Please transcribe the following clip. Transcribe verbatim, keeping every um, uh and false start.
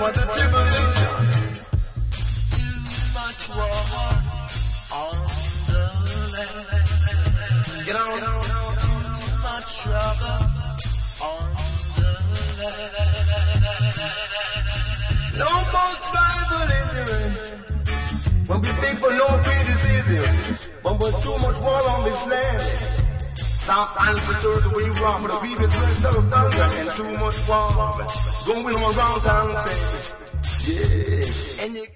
much tribulation. Too much war on the land. Get on. Too much trouble on the land. No more tribalism. When we people no criticism, but with too much war on this land. Some answer to the way wrong, but the people is really still standing and too much war. Going around town saying, yeah. And you